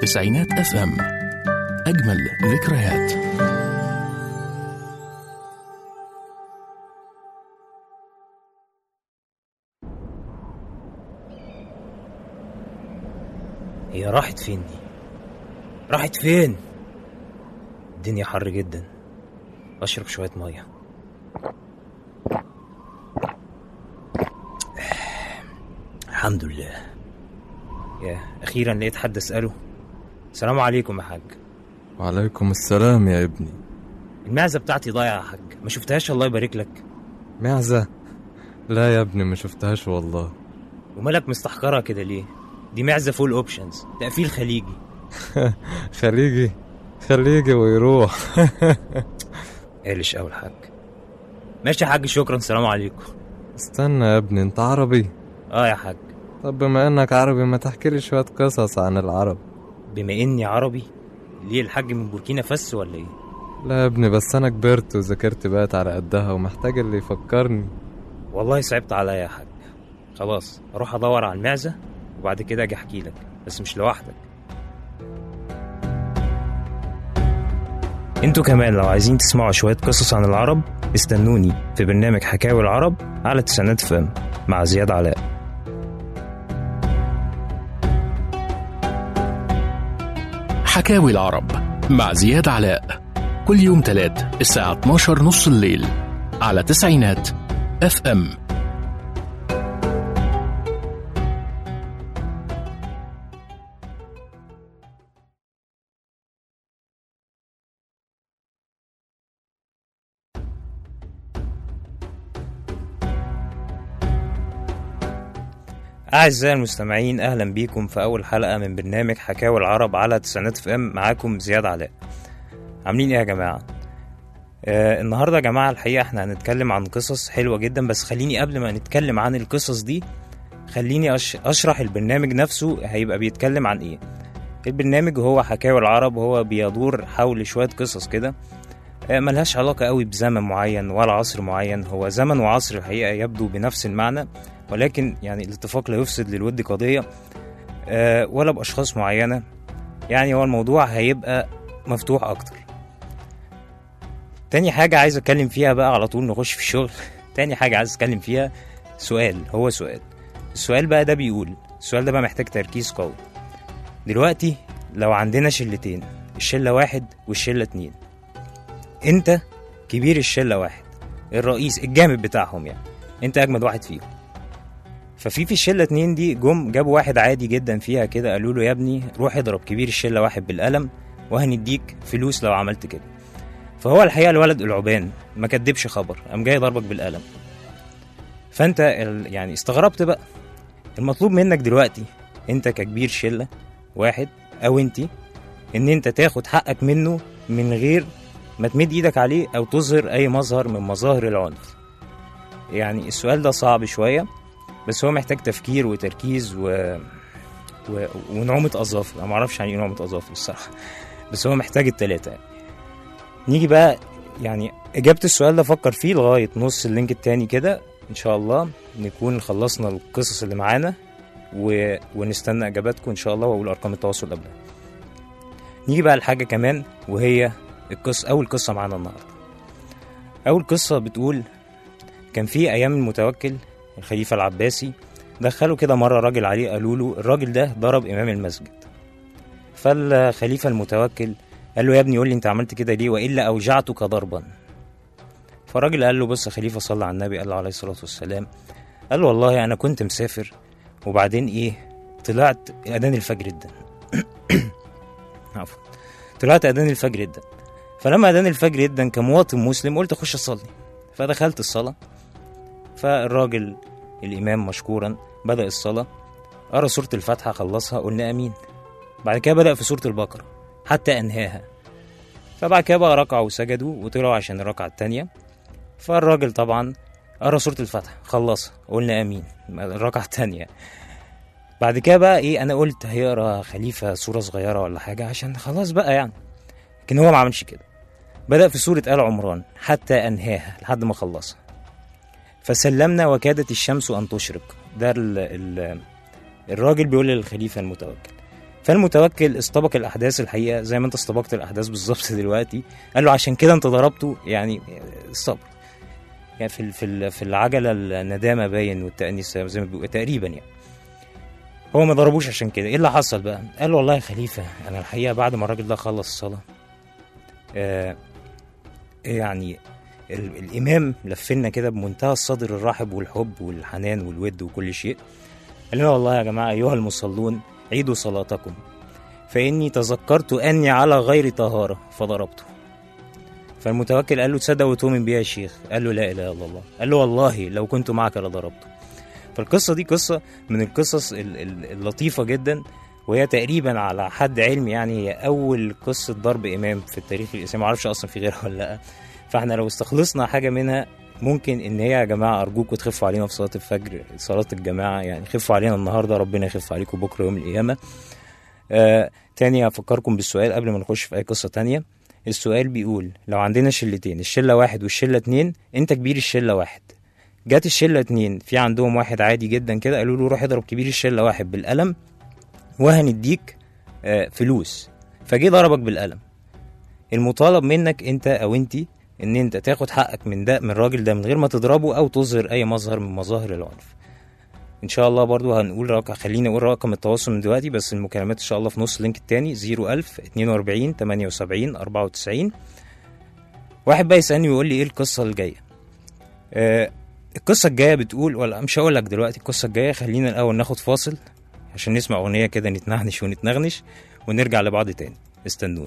تسعينات اف ام. اجمل ذكريات. هي راحت فين دي؟ راحت فين؟ الدنيا حر جدا. اشرب شوية مية. الحمد لله. يا اخيرا لقيت حد اسأله. السلام عليكم يا حاج. وعليكم السلام يا ابني. المعزة بتاعتي ضايعة يا حاج، ما شفتهاش الله يبارك لك. معزة؟ لا يا ابني ما شفتهاش والله. ومالك مستحقرها كده ليه؟ دي معزة فول اوبشنز، تقفيل خليجي. خليجي ويروح. قالش اول حاج. ماشي يا حاج، شكرا، السلام عليكم. استنى يا ابني، انت عربي؟ يا حاج. طب بما انك عربي ما تحكي لي شوية قصص عن العرب. بما اني عربي؟ ليه الحاج من بوركينا فاسو ولا ايه؟ لا يا ابني، بس انا كبرت وذاكرت بقت على قدها ومحتاج اللي يفكرني. والله صعبت عليا يا حاج. خلاص اروح ادور على المعزة وبعد كده اجي احكي لك، بس مش لوحدك. انتوا كمان لو عايزين تسمعوا شوية قصص عن العرب استنوني في برنامج حكاوي العرب على تسعينات فم مع زياد علاء. حكاوي العرب مع زياد علاء كل يوم تلات الساعة 12 نص الليل على تسعينات اف ام. أعزائي المستمعين، أهلا بيكم في أول حلقة من برنامج حكاوي العرب على تسعينات اف ام. معاكم زياد علاء. عاملين إيه يا جماعة؟ النهاردة يا جماعة الحقيقة احنا هنتكلم عن قصص حلوة جدا، بس خليني قبل ما نتكلم عن القصص دي خليني أشرح البرنامج نفسه هيبقى بيتكلم عن إيه. البرنامج هو حكاوي العرب، هو بيدور حول شوية قصص كده ملهاش علاقة قوي بزمن معين ولا عصر معين. هو زمن وعصر الحقيقة يبدو بنفس المعنى، ولكن يعني الاتفاق لا يفسد للود قضية ولا بأشخاص معينة. يعني هو الموضوع هيبقى مفتوح أكتر. تاني حاجة عايز أتكلم فيها بقى على طول نخش في الشغل. تاني حاجة عايز أتكلم فيها سؤال. السؤال بقى ده بيقول، السؤال ده بقى محتاج تركيز قوي. دلوقتي لو عندنا شلتين، الشلة 1 والشلة 2، انت كبير الشلة 1، الرئيس الجامد بتاعهم، يعني انت أجمد واحد فيهم. ففي الشلة 2 دي جابوا واحد عادي جدا فيها كده، قالوا له يا ابني روح اضرب كبير الشلة 1 بالقلم وهنديك فلوس لو عملت كده. فهو الحقيقة الولد العبان ما كدبش خبر، قام جاي ضربك بالقلم. فانت يعني استغربت بقى. المطلوب منك دلوقتي انت ككبير شلة 1 او انتي ان انت تاخد حقك منه من غير ما تمد ايدك عليه او تظهر اي مظهر من مظاهر العنف. يعني السؤال ده صعب شوية، بس هو محتاج تفكير وتركيز ونعومة أظافر. أنا معرفش يعني نعومة أظافر الصراحة، بس هو محتاج التلاتة يعني. نيجي بقى يعني إجابة السؤال ده فكر فيه لغاية نص اللينك التاني كده، إن شاء الله نكون خلصنا القصص اللي معانا ونستنى إجاباتكم إن شاء الله، وأقول أرقام التواصل قبلها. نيجي بقى لحاجة كمان، وهي أول قصة معانا النهاردة. أول قصة بتقول كان في أيام المتوكل الخليفة العباسي دخلوا كده مرة راجل عليه، قالوا له الراجل ده ضرب إمام المسجد. فالخليفة المتوكل قال له يا ابني قول لي انت عملت كده ليه وإلا أوجعتك ضربا. فالراجل قال له بص يا خليفة صلى على النبي، قال له عليه الصلاة والسلام، قال له والله أنا كنت مسافر وبعدين طلعت أذان الفجر جدا. طلعت أذان الفجر جدا. فلما أذان الفجر جدا كمواطن مسلم قلت أخش أصلي، فدخلت الصلاة. فالراجل الإمام مشكورا بدأ الصلاة، قرأ سورة الفاتحة، خلصها، قلنا أمين. بعد كده بدأ في سورة البقرة حتى أنهاها. فبعد كده بقى ركعوا وسجدوا وطلعوا عشان الركعة التانية. فالراجل طبعا قرأ سورة الفاتحة، خلصها، قلنا أمين، الركعة التانية. بعد كده بقى أنا قلت هيقرأ خليفة سورة صغيرة ولا حاجة عشان خلاص بقى يعني، لكن هو ما عملش كده. بدأ في سورة آل عمران حتى أنهاها لحد ما خلصها. فسلمنا وكادت الشمس أن تشرق. ده الراجل بيقول للخليفة المتوكل. فالمتوكل استبق الأحداث الحقيقة زي ما أنت استبقت الأحداث بالظبط دلوقتي. قال له عشان كده أنت ضربته، يعني الصبر يعني في العجلة الندامة باين والتأنيس زي ما بيقول تقريبا يعني. هو ما ضربوش عشان كده. ايه اللي حصل بقى؟ قال له والله يا خليفة انا الحقيقة بعد ما الراجل ده خلص الصلاة يعني الامام لفنا كده بمنتهى الصدر الرحب والحب والحنان والود وكل شيء. قال لنا والله يا جماعة ايها المصلون عيدوا صلاتكم فاني تذكرت اني على غير طهارة فضربته. فالمتوكل قال له تصدق وتؤمن بيها يا شيخ؟ قال له لا اله الا الله. قال له والله لو كنت معك لضربته. فالقصة دي قصة من القصص اللطيفة جدا، وهي تقريبا على حد علمي يعني هي أول قصة ضرب إمام في التاريخ الإسلامي، معرفش أصلا في غيرها ولا لأ. فاحنا لو استخلصنا حاجة منها ممكن إن هي يا جماعة أرجوكوا تخفوا علينا في صلاة الفجر، صلاة الجماعة يعني خفوا علينا النهاردة، ربنا يخف عليكم بكرة يوم القيامة. تاني هفكركم بالسؤال قبل ما نخش في أي قصة تانية. السؤال بيقول لو عندنا شلتين، الشلة 1 والشلة 2، أنت كبير الشلة 1، جات الشلة 2 في عندهم واحد عادي جدا كده، قالوا له روح اضرب كبير الشلة 1 بالقلم وهنديك فلوس، فجي ضربك بالقلم. المطالب منك انت او انتي ان انت تاخد حقك من ده، من الراجل ده، من غير ما تضربه او تظهر اي مظهر من مظاهر العنف. ان شاء الله برضو هنقول رقم، خليني اقول رقم التواصل من دلوقتي، بس المكالمات ان شاء الله في نص اللينك التاني 01000 42 78 94. واحد بقى يسألني ويقول لي ايه القصة الجاية. القصة الجاية بتقول، ولا مش هقول لك دلوقتي القصة الجاية، خلينا الأول ناخد فاصل عشان نسمع أغنية كده نتنعنش ونتنغنش ونرجع لبعض تاني. استنوني.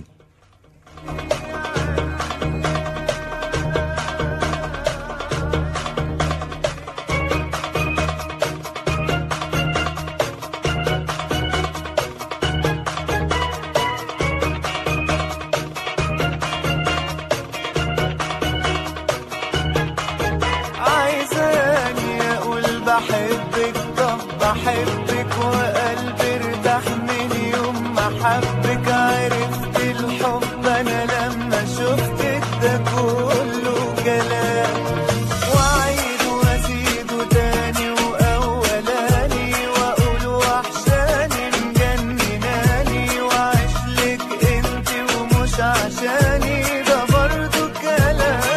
بحبك، طب بحبك وقلبي ارتاح من يوم ما حبك. عرفت الحب انا لما شفتك، ده كله كلام وعيد وازيده تاني واولاني، واقول وحشاني مجنناني، وعشلك انت ومش عشاني، ده برضو كلام.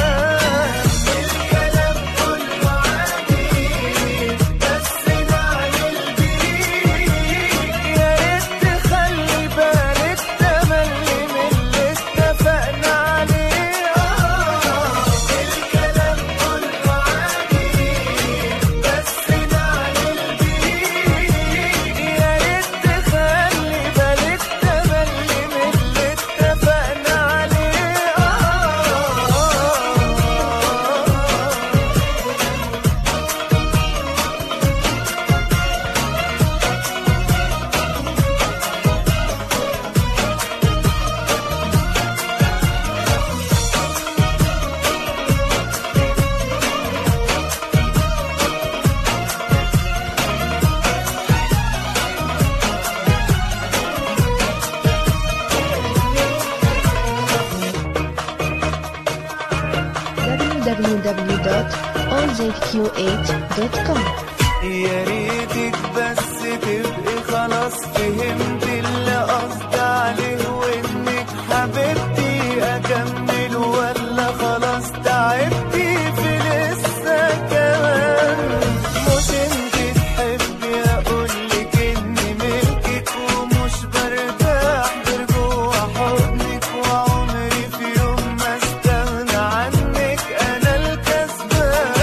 www.allzq8.com. يا ريتك بس تبقي خلاص فهمت اللي قصدي عليه، وانك حبيبتي اكمل ولا خلاص تعبتي في لسه كمان. مش انت تحبي اقولك اني ملكك، ومش برتاح غير جوا حضنك، وعمري في يوم ما استغنى عنك، انا الكسبان.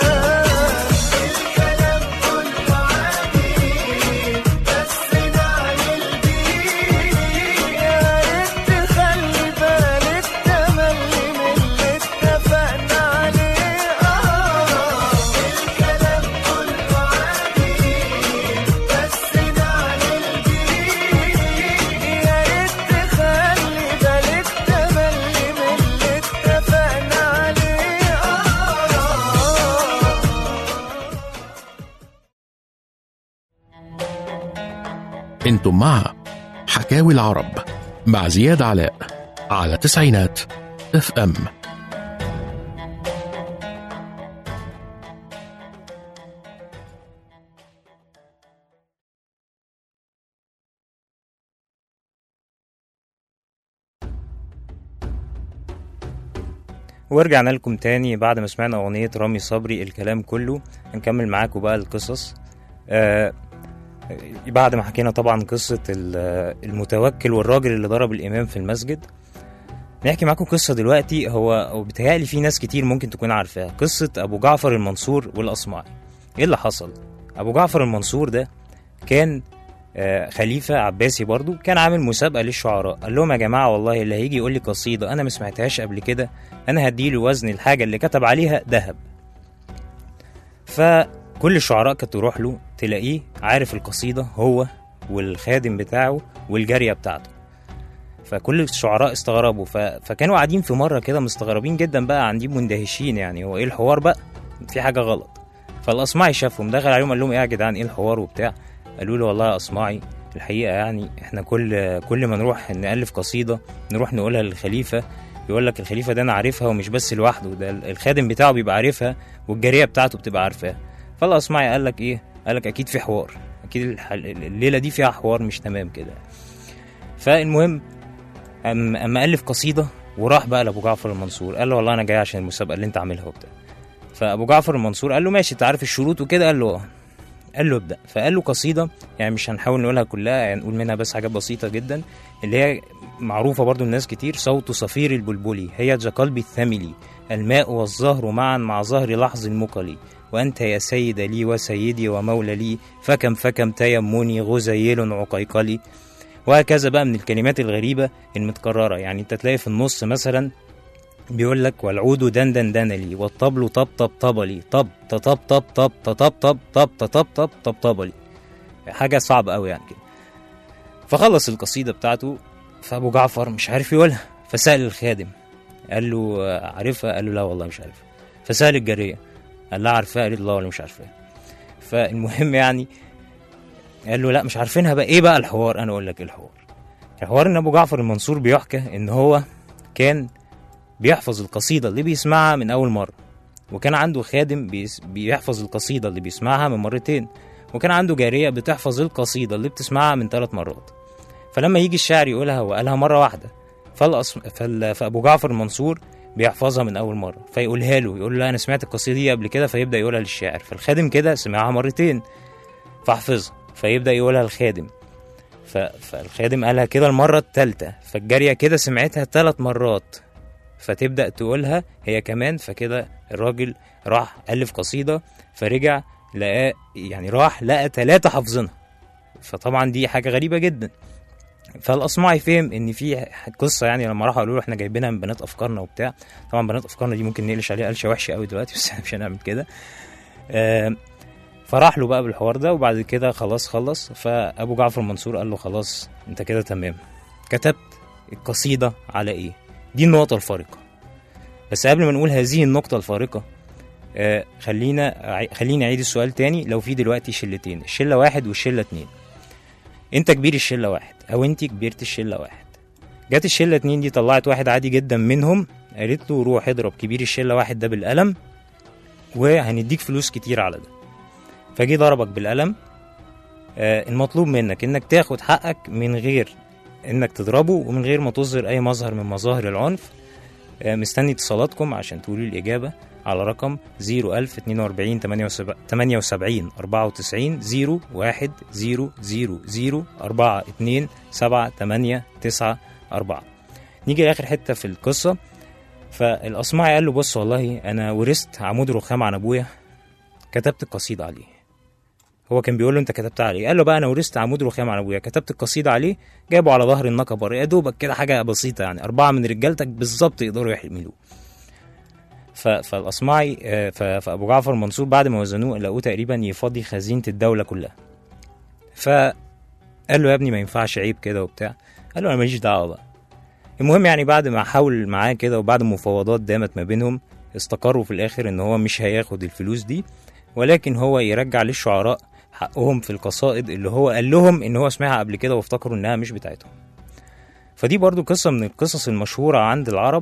الكلام كله عادي بس نعمل بيه، يا ريت تخلي بالك تملي من اللي اتفقنا عليه. الكلام كله عادي بس نعمل بيه، يا ريت تخلي بالك تملي من اللي اتفقنا عليه. انتم مع حكاوي العرب مع زياد علاء على تسعينات FM. ورجعنا لكم تاني بعد ما سمعنا أغنية رامي صبري الكلام كله. هنكمل معاكم بقى القصص. بعد ما حكينا طبعا قصة المتوكل والراجل اللي ضرب الإمام في المسجد، نحكي معاكم قصة دلوقتي هو بيتهيألي في ناس كتير ممكن تكون عارفاها، قصة أبو جعفر المنصور والأصمعي. إيه اللي حصل؟ أبو جعفر المنصور ده كان خليفة عباسي برضو، كان عامل مسابقة للشعراء. قال لهم يا جماعة والله اللي هيجي يقول لي قصيدة أنا ما سمعتهاش قبل كده أنا هديله وزن الحاجة اللي كتب عليها ذهب. فكل الشعراء كانت تروح له تلاقيه عارف القصيدة هو والخادم بتاعه والجارية بتاعته. فكل الشعراء استغربوا، فكانوا قاعدين في مرة كده مستغربين جدا بقى، عندي مندهشين يعني هو ايه الحوار بقى، في حاجة غلط. فالأصمعي شافهم دخل عليهم قال لهم ايه يا جدعان ايه الحوار وبتاع. قالوا له والله يا أصمعي الحقيقة يعني احنا كل ما نروح نألف قصيدة نروح نقولها للخليفة، يقول لك الخليفة ده انا عارفها ومش بس لوحده، ده الخادم بتاعه بيبقى عارفها والجارية بتاعته بتبقى عارفاها. فالأصمعي قال لك ايه، قال لك اكيد في حوار، اكيد الليلة دي فيها حوار مش تمام كده. فالمهم اما الف قصيده وراح بقى لابو جعفر المنصور قال له والله انا جاي عشان المسابقه اللي انت عاملها وبتاع. فابو جعفر المنصور قال له ماشي انت عارف الشروط وكده، قال له قال له ابدا. فقال له قصيده يعني مش هنحاول نقولها كلها، يعني نقول منها بس حاجات بسيطه جدا اللي هي معروفه برضو الناس كتير. صوت صفير البلبلي هيج قلبي الثملي، الماء والزهر معا مع زهر لحظ مقلي، وأنت يا سيد لي وسيدي ومولى لي، فكم تيمني غزيل عقيقلي. وهكذا بقى من الكلمات الغريبة المتكررة. يعني انت تلاقي في النص مثلا بيقول لك والعود دندن لي، والطبل طب لي، طب طب لي. حاجة صعبة قوي يعني كده. فخلص القصيدة بتاعته، فأبو جعفر مش عارف يقولها، فسأل الخادم قال له عارفها؟ قال له لا والله مش عارفها. فسأل الجارية قال لا عارفها؟ قالت له لا والله مش عارفها. فالمهم يعني قال له لا مش عارفينها بقى. ايه بقى الحوار؟ انا اقول لك ايه الحوار. الحوار ان ابو جعفر المنصور بيحكى ان هو كان بيحفظ القصيدة اللي بيسمعها من اول مرة، وكان عنده خادم بيحفظ القصيدة اللي بيسمعها من مرتين، وكان عنده جارية بتحفظ القصيدة اللي بتسمعها من 3 مرات. فلما يجي الشاعر يقولها وقالها مرة واحدة، فأبو جعفر المنصور بيحفظها من أول مرة، فيقولها له يقول له أنا سمعت القصيدة دي قبل كده، فيبدأ يقولها للشاعر. فالخادم كده سمعها مرتين فحفظها، فيبدأ يقولها الخادم، فالخادم قالها كده المرة الثالثة، فالجارية كده سمعتها 3 مرات فتبدأ تقولها هي كمان. فكده الراجل راح ألف قصيدة، فرجع لقى يعني راح لقى 3 حافظينها. فطبعا دي حاجة غريبة جدا. فالأصمعي فهم ان في قصة، يعني لما راحوا قالوا له احنا جايبينها من بنات افكارنا وبتاع. طبعا بنات افكارنا دي ممكن نقلش عليها قلشة وحشة قوي دلوقتي، بس مش هنعمل كده. فراح له بقى بالحوار ده، وبعد كده خلص. فأبو جعفر المنصور قال له خلاص انت كده تمام، كتبت القصيدة على ايه؟ دي النقطة الفارقة. بس قبل ما نقول هذه النقطة الفارقة، خلينا أعيد السؤال تاني. لو في دلوقتي شلتين، الشلة 1 والشلة 2، انت كبير الشلة 1 او انت كبيرت الشلة 1، جات الشلة 2 دي طلعت واحد عادي جدا منهم، قالت له روح اضرب كبير الشلة 1 ده بالقلم وهنديك فلوس كتير على ده. فجي ضربك بالقلم. المطلوب منك انك تاخد حقك من غير انك تضربه ومن غير ما تظهر اي مظهر من مظاهر العنف. مستني اتصالاتكم عشان تقولوا الإجابة على رقم 01042 78 94 01 000 42 78 94. نيجي لآخر حتة في القصة. فالأصمعي قال له بص والله أنا ورثت عمود رخام عن أبويا، كتبت القصيدة عليه. هو كان بيقول له انت كتبتها عليه؟ قال له بقى انا ورثت عمود رخام عن ابويا، كتبت القصيده عليه، جابه على ظهر النقبر يا دوبك كده، حاجه بسيطه يعني 4 من رجالتك بالظبط يقدروا يحملوه. فالأصمعي فأبو جعفر المنصور بعد ما وزنوه لقوه تقريبا يفضي خزينة الدولة كلها. فقال له يا ابني ما ينفعش، عيب كده وبتاع. قال له انا ماليش دعوه بقى. المهم يعني بعد ما حاول معاه كده وبعد مفاوضات دامت ما بينهم، استقروا في الاخر ان هو مش هياخد الفلوس دي، ولكن هو يرجع للشعراء حقهم في القصائد اللي هو قال لهم ان هو سمعها قبل كده وافتكروا انها مش بتاعتهم. فدي برضو قصة من القصص المشهورة عند العرب،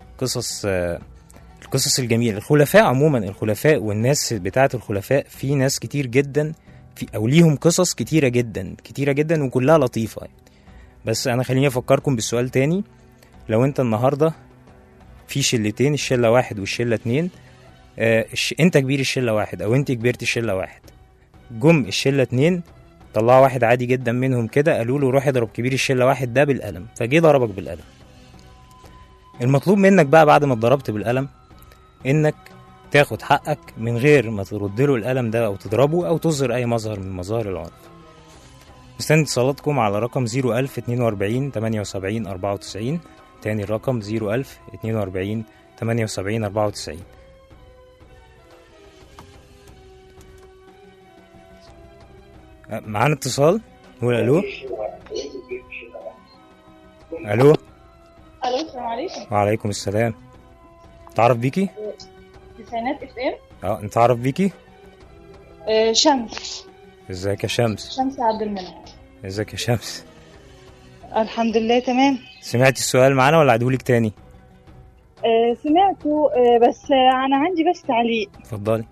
القصص الجميلة. الخلفاء عموما، الخلفاء والناس بتاعة الخلفاء، في ناس كتير جدا او ليهم قصص كتيرة جدا وكلها لطيفة. بس انا خليني افكركم بالسؤال تاني. لو انت النهاردة في شلتين، الشله واحد والشله اتنين. انت كبير الشله واحد او انت كبرت الشله واحد، جم الشله اتنين طلعوا واحد عادي جدا منهم كده، قالوا له روح اضرب كبير الشله واحد ده بالقلم، فجه ضربك بالقلم. المطلوب منك بقى بعد ما اتضربت بالقلم انك تاخد حقك من غير ما ترد له القلم ده او تضربه او تظهر اي مظهر من مظاهر العنف. مستني اتصالاتكم على رقم 01000 42 78 94. تاني الرقم 01000 42 78 94. معانا اتصال، نقول الو. الو. الو، السلام عليكم. وعليكم السلام. تعرف بيكي؟ تسعينات اف ام. انت تعرف بيكي؟ شمس. ازيك يا شمس؟ شمس عبد المنعم. ازيك يا شمس؟ الحمد لله تمام. سمعتي السؤال معانا ولا اعيدهولك تاني؟ سمعته، بس انا عندي بس تعليق. اتفضلي.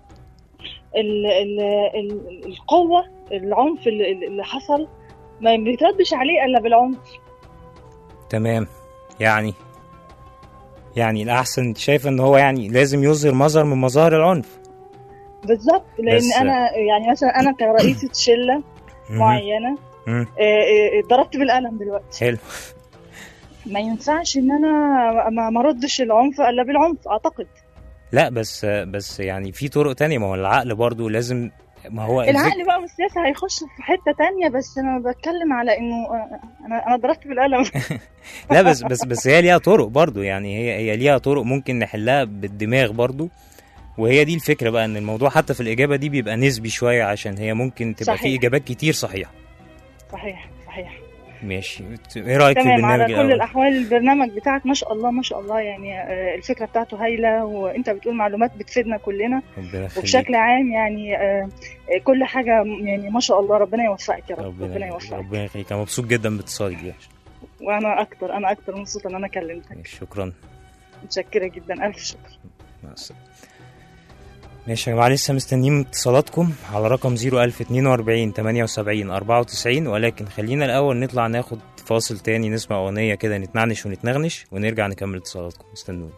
القوة، العنف اللي حصل ما بيتردش عليه الا بالعنف. تمام. يعني الأحسن شايف إن هو يعني لازم يظهر مظهر من مظاهر العنف. بالظبط، لأن أنا يعني مثلا أنا كرئيسة شلة معينة ضربت بالقلم دلوقتي. حلو. ما ينفعش إن أنا ما ردش العنف إلا بالعنف أعتقد. لا بس يعني في طرق تانية، ما هو العقل برضو لازم، ما هو العقل بقى والسياسة هيخش في حتة تانية، بس أنا بتكلم على إنه أنا ضربت بالقلم. لا بس هي ليها طرق برضو، يعني هي ليها طرق ممكن نحلها بالدماغ برضو، وهي دي الفكرة بقى، إن الموضوع حتى في الإجابة دي بيبقى نسبي شوية، عشان هي ممكن تبقى صحيح. في إجابات كتير صحيحة. صحيح. ماشي. ايه رأيك في البرنامج على الأول؟ كل الأحوال البرنامج بتاعك ما شاء الله ما شاء الله، يعني الفكرة بتاعته هايلة، وأنت بتقول معلومات بتفيدنا كلنا، وبشكل عام يعني كل حاجة يعني ما شاء الله. ربنا يوفقك يا رب. ربنا يوفقك. ربنا يخليك. أنا مبسوط جدا باتصالك دي. وأنا أكتر مبسوطة إن أنا كلمتك. شكرا. متشكرة جدا، ألف شكر. مع السلامة. ماشي يا جماعة، لسه مستنيين اتصالاتكم على رقم 01042 78 94، ولكن خلينا الأول نطلع ناخد فاصل تاني، نسمع أغنية كده نتنعنش ونتنغنش، ونرجع نكمل اتصالاتكم. استنوني.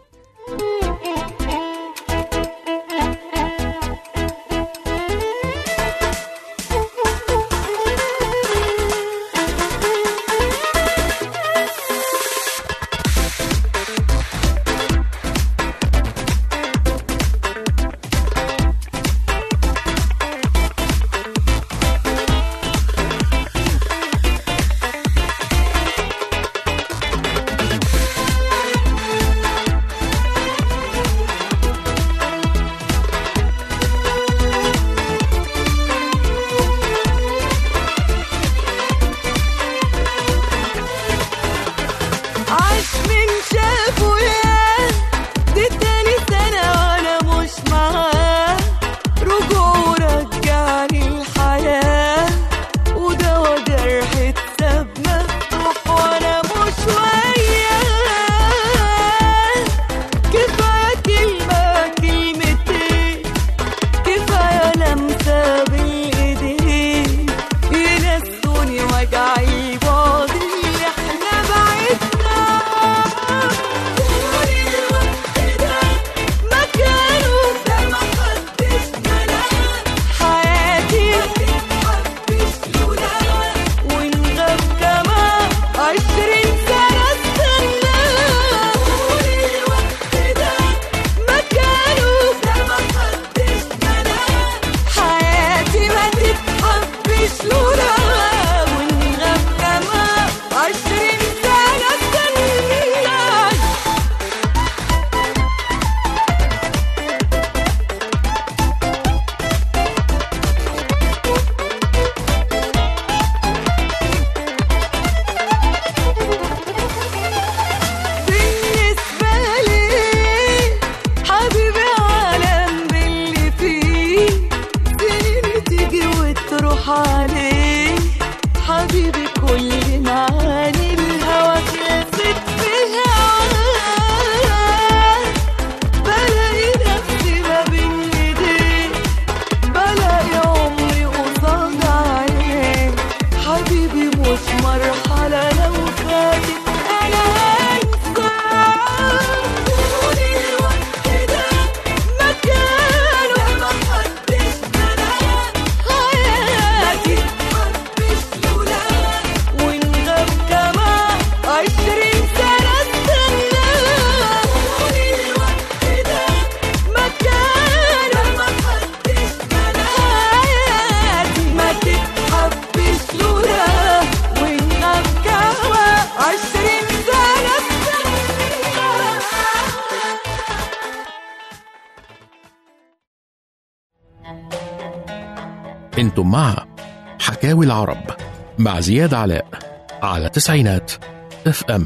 انتم مع حكاوي العرب مع زياد علاء على تسعينات اف ام.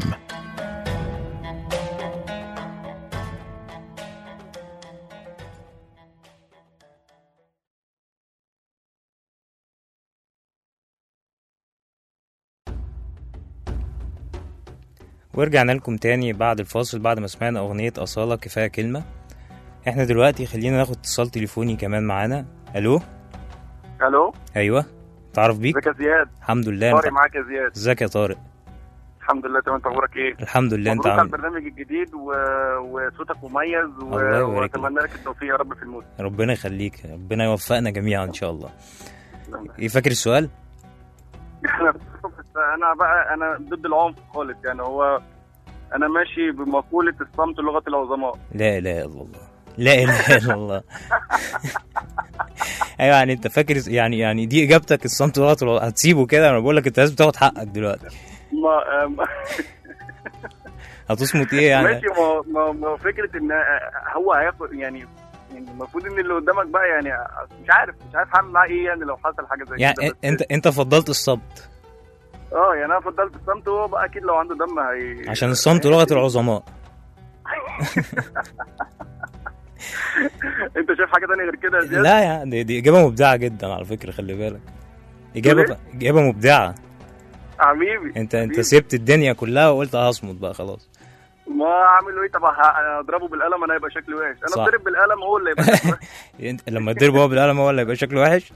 ورجعنا لكم تاني بعد الفاصل بعد ما سمعنا أغنية أصالة كفاية كلمة. احنا دلوقتي خلينا ناخد اتصال تليفوني كمان معانا. الو. الو. ايوه تعرف بيك. ازيك يا زياد؟ الحمد لله. طارق معاك يا زياد. ازيك يا طارق؟ الحمد لله تمام. انت اخبارك ايه؟ الحمد لله. انت مبروك على عامل البرنامج الجديد وصوتك مميز الله يبارك لك. واتمنى لك التوفيق يا رب في الموسم. ربنا يخليك، ربنا يوفقنا جميعا ان شاء الله. ايه فاكر السؤال؟ انا ضد العنف خالص، يعني هو انا ماشي بمقولة الصمت لغة العظماء. لا اله الا الله، لا اله الا الله. ايوه يعني انت فاكر يعني دي اجابتك الصمت لغة العظماء، هتسيبه كده؟ انا بقول لك انت لازم تاخد حقك دلوقتي. هتصمت ايه يعني؟ ماشي. ما فكرة ان هو هياخد يعني المفروض ان اللي قدامك بقى يعني مش عارف هعمل معاه ايه يعني لو حصل حاجة زي يعني كده. انت فضلت الصمت؟ يعني انا فضلت الصمت، وهو بقى اكيد لو عنده دم عشان الصمت لغة العظماء. انت شايف حاجة تانية غير كده يا زياد؟ لا يعني دي اجابة مبدعة جدا على فكرة، خلي بالك. اجابة مبدعة حبيبي. انت سبت الدنيا كلها وقلت هصمت بقى خلاص. ما اعمل ايه؟ طب اضربه بالقلم انا يبقى شكلي وحش؟ انا اضرب بالقلم هو اللي يبقى شكلي وحش. لما تضربه هو بالقلم هو اللي يبقى شكله وحش.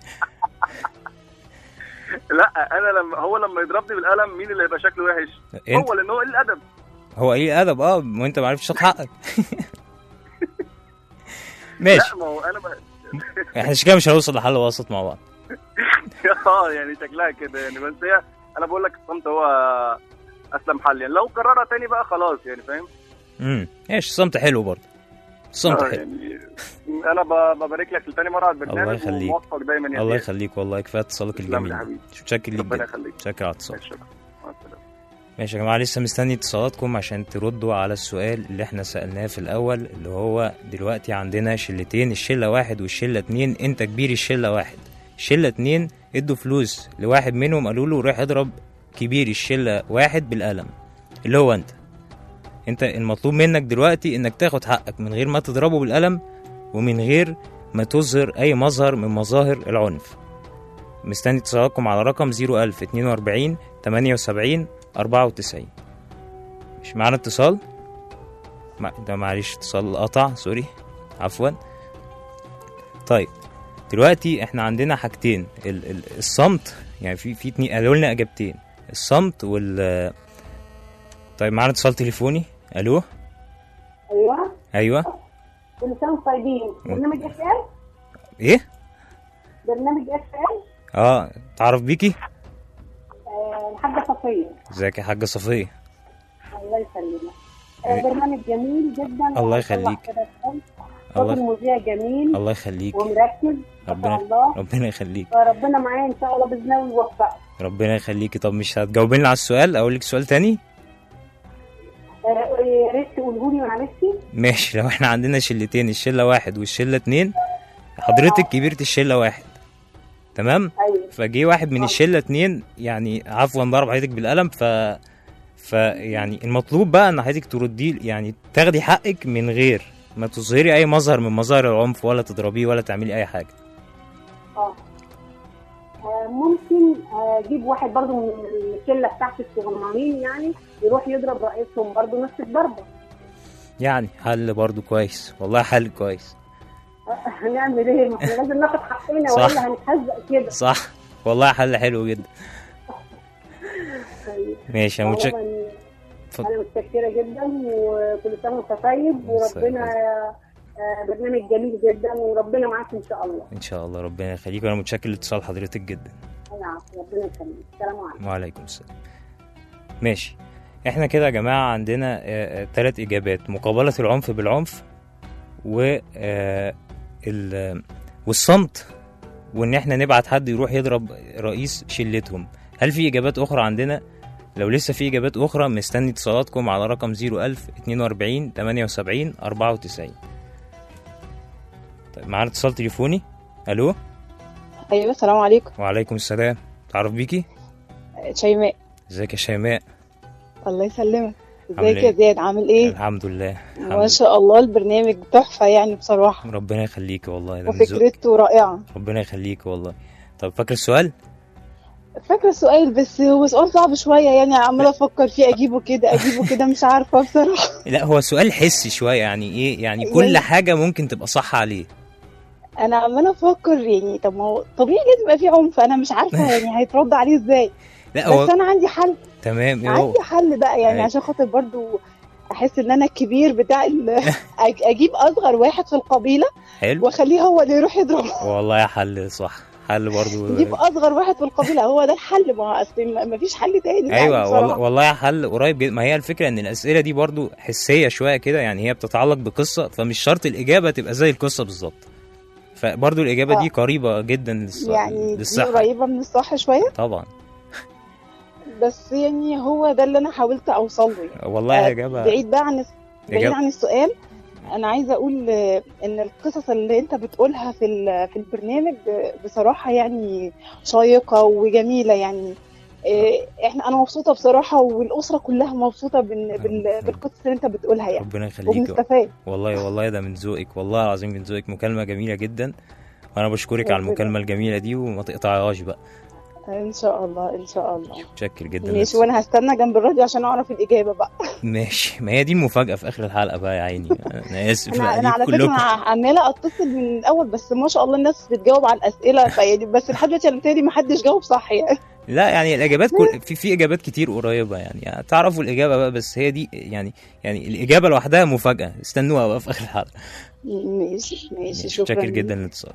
لا انا لما يضربني بالقلم مين اللي هيبقى شكله وحش؟ هو، لان هو قليل الادب. هو قليل الادب وانت ما عرفتش تاخد حقك. ماشي. لا ما هو انا احنا كده مش هنوصل لحل وسط مع بعض. يعني شكلها كده يعني، بس هي انا بقول لك الصمت هو اسلم حل يعني. لو قررها تاني بقى خلاص يعني، فاهم؟ ايش الصمت حلو برضه، الصمت حلو يعني. انا ببارك لك لتاني مره على البرنامج. الله يخليك. وموفق دايما يا الله يخليك والله. كفايه اتصالك الجميل. شكرا ليك ربنا جدا. يخليك. شكرا على اتصالك. ماشي يا جماعه، لسه مستني اتصالاتكم عشان تردوا على السؤال اللي احنا سالناه في الاول، اللي هو دلوقتي عندنا شلتين، الشله واحد والشله اتنين. انت كبير الشله واحد، الشله اتنين ادوا فلوس لواحد منهم، قالوا له روح اضرب كبير الشله واحد بالقلم اللي هو انت المطلوب منك دلوقتي انك تاخد حقك من غير ما تضربه بالقلم ومن غير ما تظهر اي مظهر من مظاهر العنف. مستني اتصالاتكم على رقم 01042 78 94. مش معانا اتصال؟ ده معلش اتصال قطع، سوري، عفوا. طيب دلوقتي احنا عندنا حاجتين، الصمت، يعني في اتنين قالوا لنا اجابتين، الصمت طيب معانا اتصال تليفوني. الو. ايوه كل سنه وانتم طيبين. برنامج اف ام. ايه؟ برنامج اف ام. تعرف بيكي؟ الحاجه صفيه. ازيك يا حاجه صفيه؟ الله يسلمك. برنامج جميل جدا. الله يخليك. صوت المذيع جميل. الله يخليك. ومركز. ربنا يخليك. وربنا معايا ان شاء الله باذن الله ويوفقك. ربنا يخليكي. طب مش هتجاوبيني على السؤال؟ اقول لك سؤال تاني؟ يا ريت تقوله لي معلش. ماشي. لو احنا عندنا شلتين، الشله واحد والشله اتنين، حضرتك كبيرة الشله واحد، تمام؟ ايوه. فجي واحد من الشله اتنين، يعني عفوا ضرب حضرتك بالقلم، يعني المطلوب بقى ان حضرتك ترديه، يعني تاخدي حقك من غير ما تظهري اي مظهر من مظاهر العنف، ولا تضربيه ولا تعملي اي حاجه. ممكن اجيب واحد برضو من الشله بتاعت الصغننين، يعني يروح يضرب رئيسهم برضو نفس الضربه. يعني حل برضو كويس، والله حل كويس. هنعمل ايه؟ ما احنا لازم ناخد حقنا ولا هنتهزق كده. صح والله حل حلو جدا. ماشي. انا متشكره جدا، وكل سنه وانت طيب، وربنا برنامج جميل جدا، وربنا معاك ان شاء الله. ان شاء الله. ربنا يخليك، وانا متشكر لاتصال حضرتك جدا. ربنا يخليك. السلام عليكم. وعليكم السلام. ماشي. احنا كده يا جماعه عندنا 3 اجابات: مقابله العنف بالعنف، والصمت، وان احنا نبعت حد يروح يضرب رئيس شلتهم. هل في اجابات اخرى عندنا؟ لو لسه في اجابات اخرى مستني اتصالاتكم على رقم 01042 78 94. طيب معانا اتصال تليفوني. الو. ايوه السلام عليكم. وعليكم السلام. تعرف بيكي؟ شيماء. ازيك يا شيماء؟ الله يسلمك. عامل ازيك إيه؟ يا زياد عامل ايه؟ الحمد لله. ما شاء الله البرنامج تحفة يعني بصراحة، ربنا يخليك والله، ده من ذوقك. وفكرته رائعة. ربنا يخليك والله. طب فاكر السؤال؟ فاكرة السؤال، بس هو سؤال صعب شوية يعني، عمالة افكر فيه اجيبه كده مش عارفة بصراحة. لا هو سؤال حسي شويه، يعني ايه يعني كل حاجه ممكن تبقى صح عليه. انا عمالة افكر يعني، طب ما هو طبيعي لازم يبقى فيه عنف، انا مش عارفة يعني هيترد عليه ازاي. لا هو بس انا عندي حل. تمام. عندي حل بقى يعني، عشان خاطر برضو احس ان انا الكبير بتاع اجيب اصغر واحد في القبيله حلو، واخليه هو اللي يروح يضربه. والله حل صح، حل برضو. نجيب اصغر واحد في القبيله، هو ده الحل، ما فيش حل تاني. ايوه يعني والله حل قريب جدا. ما هي الفكره ان الاسئله دي برضو حسيه شويه كده، يعني هي بتتعلق بقصه، فمش شرط الاجابه تبقى زي القصه بالظبط، فبرضو الاجابه دي قريبه جدا يعني للصحه، دي قريبه من الصح شويه طبعا. بس يعني هو ده اللي انا حاولت اوصل له يعني. والله اجابه بعيد عن السؤال. انا عايزه اقول ان القصص اللي انت بتقولها في البرنامج بصراحه يعني شيقه وجميله يعني. انا مبسوطه بصراحه، والاسره كلها مبسوطه بالقصص اللي انت بتقولها يعني. ربنا يخليك. وبنستفاد والله ده من ذوقك، والله العظيم من ذوقك. مكالمه جميله جدا، وانا بشكرك على المكالمه الجميله دي، وما تقطعيهاش بقى. ان شاء الله ان شاء الله. متشكر جدا. ماشي، وانا هستنى جنب الراديو عشان اعرف الاجابه بقى. ماشي، ما هي دي المفاجاه في اخر الحلقه بقى يا عيني. انا اسف. انا على فكره عماله اتصل من الاول، بس ما شاء الله الناس بتجاوب على الاسئله، فيعني بس لحد دلوقتي انا ما حدش جاوب صح يعني. لا يعني الاجابات في اجابات كتير قريبه يعني تعرفوا الاجابه بقى، بس هي دي يعني الاجابه لوحدها مفاجاه، استنوها بقى في اخر الحلقه. ماشي شكرا. متشكر جدا للاتصال.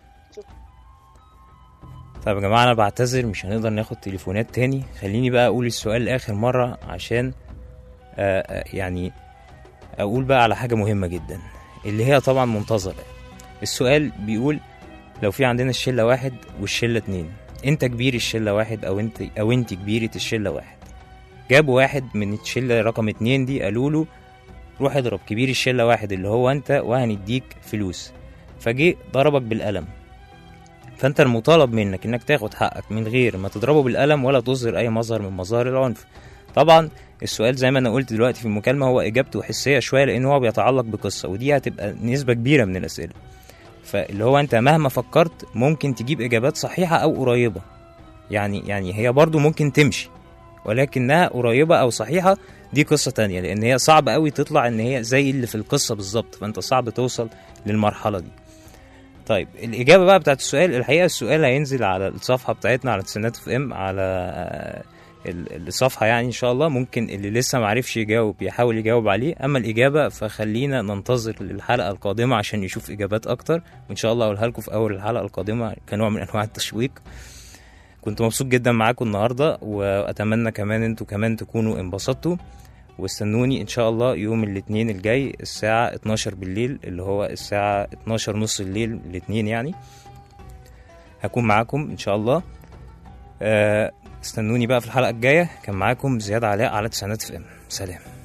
طيب يا جماعه، انا بعتذر مش هنقدر ناخد تليفونات تاني. خليني بقى اقول السؤال لاخر مره، عشان يعني اقول بقى على حاجه مهمه جدا، اللي هي طبعا منتظره. السؤال بيقول: لو في عندنا الشله واحد والشله اتنين، انت كبير الشله واحد او انت كبيره الشله واحد. جابوا واحد من الشله رقم 2 دي، قالوا له روح اضرب كبير الشله واحد اللي هو انت وهنديك فلوس. فجي ضربك بالقلم، فانت المطالب منك انك تاخد حقك من غير ما تضربه بالقلم ولا تظهر اي مظهر من مظاهر العنف. طبعا السؤال زي ما انا قلت دلوقتي في المكالمه هو اجابته حسيه شويه، لان هو بيتعلق بقصه، ودي هتبقى نسبه كبيره من الاسئله. فاللي هو انت مهما فكرت ممكن تجيب اجابات صحيحه او قريبه، يعني هي برضو ممكن تمشي، ولكنها قريبه او صحيحه دي قصه تانية، لان هي صعب قوي تطلع ان هي زي اللي في القصه بالظبط، فانت صعب توصل للمرحله دي. طيب الإجابة بقى بتاعت السؤال، الحقيقة السؤال هينزل على الصفحة بتاعتنا على تسعينات اف ام، على الصفحة يعني إن شاء الله. ممكن اللي لسه معرفش يجاوب يحاول يجاوب عليه، أما الإجابة فخلينا ننتظر للحلقة القادمة عشان يشوف إجابات أكتر، وإن شاء الله أقولها لكم في أول الحلقة القادمة كنوع من أنواع التشويق. كنت مبسوط جدا معاكم النهاردة، وأتمنى كمان أنتوا كمان تكونوا انبسطتوا، واستنوني ان شاء الله يوم الاثنين الجاي الساعة 12 بالليل، اللي هو الساعة 12 نص الليل الاثنين يعني، هكون معاكم ان شاء الله. استنوني بقى في الحلقة الجاية. كان معاكم زياد علاء على تسعينات اف ام. سلام.